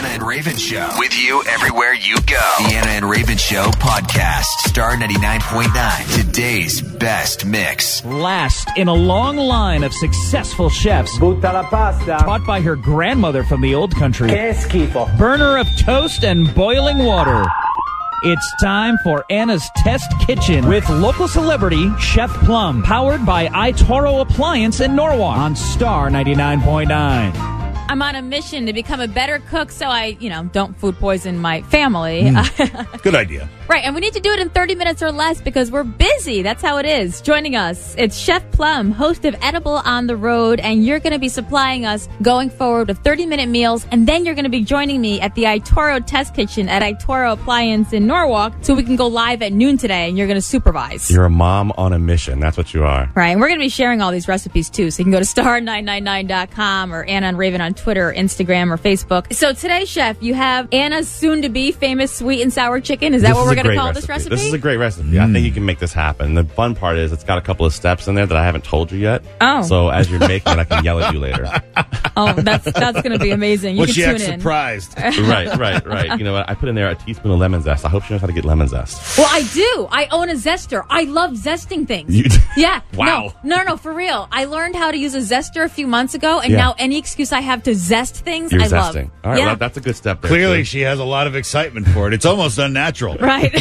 and Raven Show. With you everywhere you go. The Anna and Raven Show podcast. Star 99.9. Today's best mix. Last in a long line of successful chefs. Butta la pasta. Taught by her grandmother from the old country. Che schifo. Burner of toast and boiling water. It's time for Anna's Test Kitchen with local celebrity Chef Plum, powered by iToro Appliance in Norwalk on Star 99.9. I'm on a mission to become a better cook so I, don't food poison my family. Good idea. Right, and we need to do it in 30 minutes or less because we're busy. That's how it is. Joining us, it's Chef Plum, host of Edible on the Road, and you're going to be supplying us going forward with 30-minute meals, and then you're going to be joining me at the iToro Test Kitchen at iToro Appliance in Norwalk so we can go live at noon today, and you're going to supervise. You're a mom on a mission. That's what you are. Right, and we're going to be sharing all these recipes, too, so you can go to star999.com or Anna and Raven on Twitter, Instagram, or Facebook. So today, Chef, you have Anna's soon-to-be famous sweet and sour chicken. Is that what we're going to call this recipe? This is a great recipe. I think you can make this happen. The fun part is it's got a couple of steps in there that I haven't told you yet. Oh. So as you're making it, I can yell at you later. Oh, that's going to be amazing. You Was can she tune act in. surprised? Right. You know what? I put in there a teaspoon of lemon zest. I hope she knows how to get lemon zest. Well, I do. I own a zester. I love zesting things. You Yeah. Wow. No, for real. I learned how to use a zester a few months ago, and Yeah. now any excuse I have to zest things, You're I zesting. love. All right, Yeah. well, that's a good step there. Clearly, too. she has a lot of excitement for it. It's almost unnatural. Right.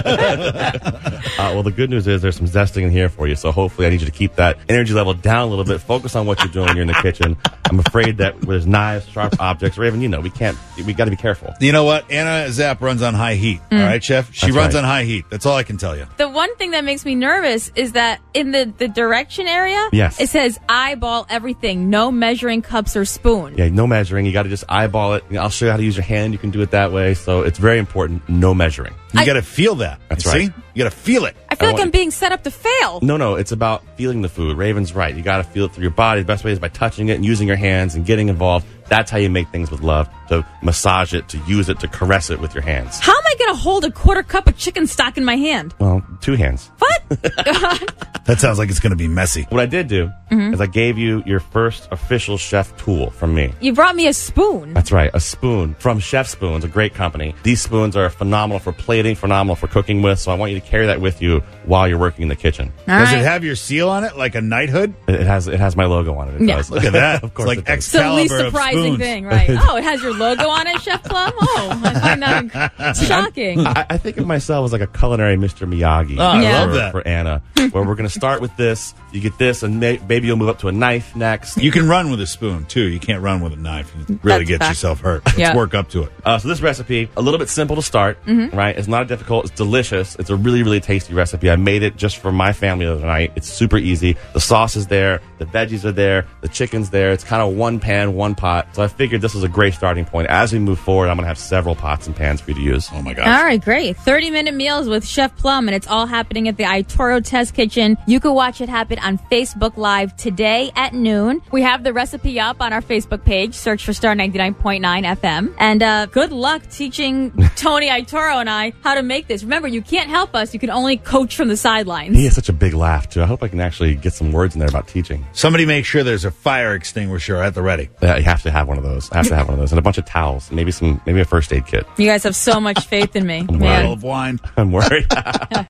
Well, the good news is there's some zesting in here for you. So hopefully I need you to keep that energy level down a little bit. Focus on what you're doing when you're in the kitchen. I'm afraid that there's knives, sharp objects. Raven, we got to be careful. You know what? Anna Zapp runs on high heat. All right, Chef? She That's runs right. on high heat. That's all I can tell you. The one thing that makes me nervous is that in the direction area, Yes. it says eyeball everything, no measuring cups or spoon. Yeah, no measuring. You got to just eyeball it. I'll show you how to use your hand. You can do it that way. So it's very important. No measuring. You got to feel that. That's You right. See? You got to feel it. I feel like want- I'm being set up to fail. No, it's about feeling the food. Raven's right. You got to feel it through your body. The best way is by touching it and using your hands and getting involved. That's how you make things with love. To massage it, to use it, to caress it with your hands. How am I going to hold a quarter cup of chicken stock in my hand? Well, 2 hands. What? That sounds like it's going to be messy. What I did do is I gave you your first official chef tool from me. You brought me a spoon. That's right, a spoon from Chef Spoons, a great company. These spoons are phenomenal for plating, phenomenal for cooking with, so I want you to carry that with you while you're working in the kitchen. All Does right. it have your seal on it, like a knighthood? It has my logo on it. It Yeah. does. Look at that. Of course It's it like does. It's the least Excalibur of surprising spoons. thing, right? Oh, it has your logo on it, Chef Plum? Oh, I find that shocking. I think of myself as like a culinary Mr. Miyagi. Oh, I Yeah. love that. For Anna, where we're going to start with this. You get this, and maybe you'll move up to a knife next. You can run with a spoon, too. You can't run with a knife. You really That's get fact. yourself hurt. Let's Yeah. work up to it. So this recipe, a little bit simple to start, right? It's not difficult. It's delicious. It's a really, really tasty recipe. I made it just for my family the other night. It's super easy. The sauce is there. The veggies are there. The chicken's there. It's kind of one pan, one pot. So I figured this was a great starting point. As we move forward, I'm going to have several pots and pans for you to use. Oh, my gosh. All right, great. 30-minute meals with Chef Plum, and it's all happening at the iToro Test Kitchen. You can watch it happen on Facebook Live today at noon. We have the recipe up on our Facebook page. Search for Star 99.9 FM. And good luck teaching Tony iToro and I how to make this. Remember, you can't help us. You can only coach from the sidelines. He has such a big laugh, too. I hope I can actually get some words in there about teaching. Somebody make sure there's a fire extinguisher at the ready. Yeah, you have to have one of those. I have to have one of those. And a bunch of towels. Maybe a first aid kit. You guys have so much faith in me. Bottle Man. of wine. I'm worried.